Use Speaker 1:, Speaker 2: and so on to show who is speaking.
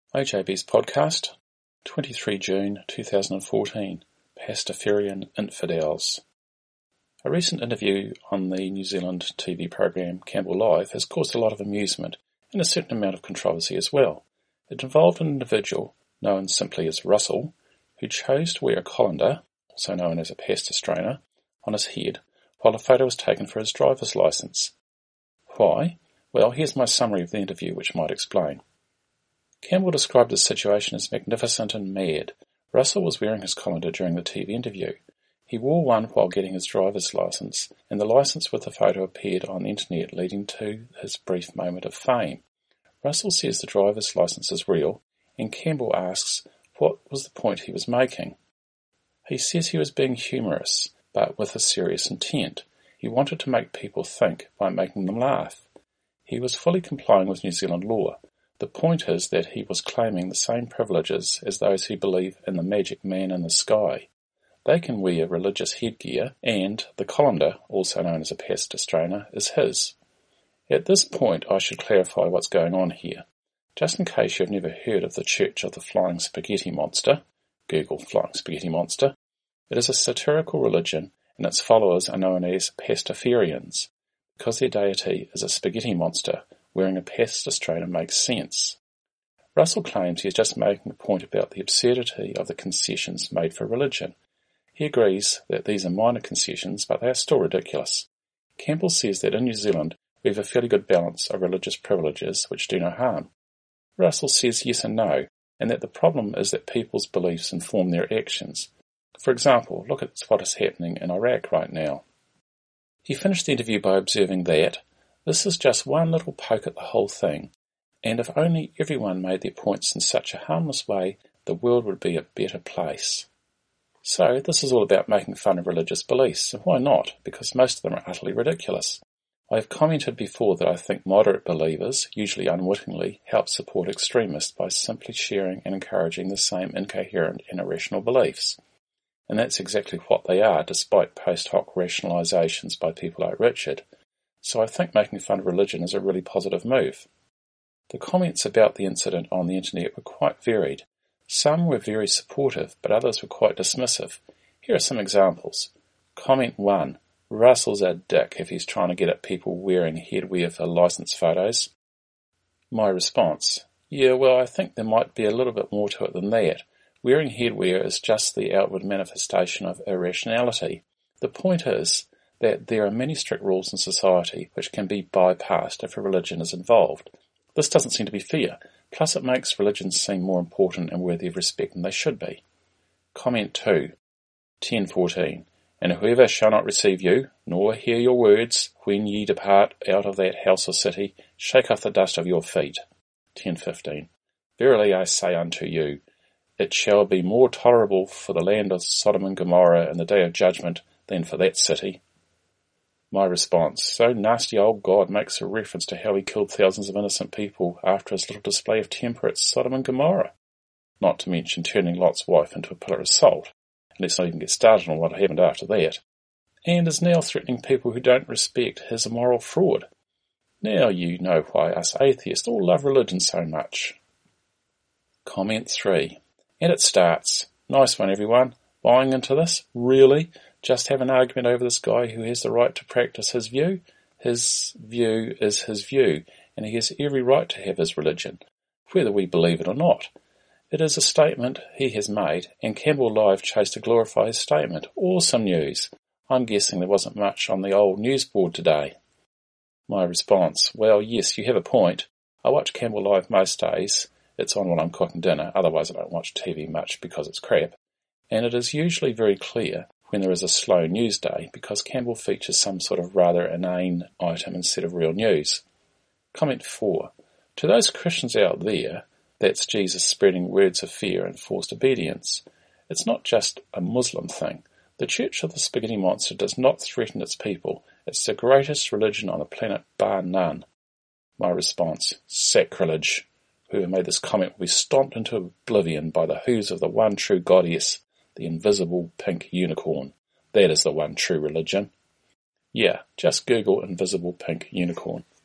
Speaker 1: OJB's podcast, 23 June 2014, Pastafarian Infidels. A recent interview on the New Zealand TV program Campbell Live has caused a lot of amusement and a certain amount of controversy as well. It involved an individual, known simply as Russell, who chose to wear a colander, also known as a pasta strainer, on his head while a photo was taken for his driver's licence. Why? Well, here's my summary of the interview which might explain. Campbell described the situation as magnificent and mad. Russell was wearing his colander during the TV interview. He wore one while getting his driver's licence, and the licence with the photo appeared on the internet, leading to his brief moment of fame. Russell says the driver's licence is real, and Campbell asks what was the point he was making. He says he was being humorous, but with a serious intent. He wanted to make people think by making them laugh. He was fully complying with New Zealand law. The point is that he was claiming the same privileges as those who believe in the magic man in the sky. They can wear religious headgear, and the colander, also known as a pasta strainer, is his. At this point I should clarify what's going on here. Just in case you've never heard of the Church of the Flying Spaghetti Monster, Google Flying Spaghetti Monster, it is a satirical religion and its followers are known as Pastafarians, because their deity is a spaghetti monster. Wearing a pasta strainer makes sense. Russell claims he is just making a point about the absurdity of the concessions made for religion. He agrees that these are minor concessions, but they are still ridiculous. Campbell says that in New Zealand we have a fairly good balance of religious privileges which do no harm. Russell says yes and no, and that the problem is that people's beliefs inform their actions. For example, look at what is happening in Iraq right now. He finished the interview by observing that this is just one little poke at the whole thing, and if only everyone made their points in such a harmless way, the world would be a better place. So this is all about making fun of religious beliefs, and why not? Because most of them are utterly ridiculous. I have commented before that I think moderate believers, usually unwittingly, help support extremists by simply sharing and encouraging the same incoherent and irrational beliefs. And that's exactly what they are, despite post hoc rationalisations by people like Richard. So I think making fun of religion is a really positive move. The comments about the incident on the internet were quite varied. Some were very supportive, but others were quite dismissive. Here are some examples. Comment 1. Russell's a dick if he's trying to get at people wearing headwear for licence photos. My response. Yeah, well, I think there might be a little bit more to it than that. Wearing headwear is just the outward manifestation of irrationality. The point is that there are many strict rules in society which can be bypassed if a religion is involved. This doesn't seem to be fair, plus it makes religions seem more important and worthy of respect than they should be. Comment 2, 10:14. And whoever shall not receive you, nor hear your words, when ye depart out of that house or city, shake off the dust of your feet. 10:15. Verily I say unto you, it shall be more tolerable for the land of Sodom and Gomorrah in the day of judgment than for that city. My response. So nasty old God makes a reference to how he killed thousands of innocent people after his little display of temper at Sodom and Gomorrah. Not to mention turning Lot's wife into a pillar of salt. And let's not even get started on what happened after that. And is now threatening people who don't respect his immoral fraud. Now you know why us atheists all love religion so much. Comment 3. And it starts. Nice one, everyone. Buying into this? Really? Just have an argument over this guy who has the right to practice his view? His view is his view, and he has every right to have his religion, whether we believe it or not. It is a statement he has made, and Campbell Live chose to glorify his statement. Awesome news. I'm guessing there wasn't much on the old news board today. My response. Well, yes, you have a point. I watch Campbell Live most days. It's on while I'm cooking dinner, otherwise I don't watch TV much because it's crap. And it is usually very clear when there is a slow news day because Campbell features some sort of rather inane item instead of real news. Comment 4. To those Christians out there, that's Jesus spreading words of fear and forced obedience. It's not just a Muslim thing. The Church of the Spaghetti Monster does not threaten its people. It's the greatest religion on the planet bar none. My response. Sacrilege. Whoever made this comment will be stomped into oblivion by the hooves of the one true goddess, the invisible pink unicorn. That is the one true religion. Yeah, just Google invisible pink unicorn.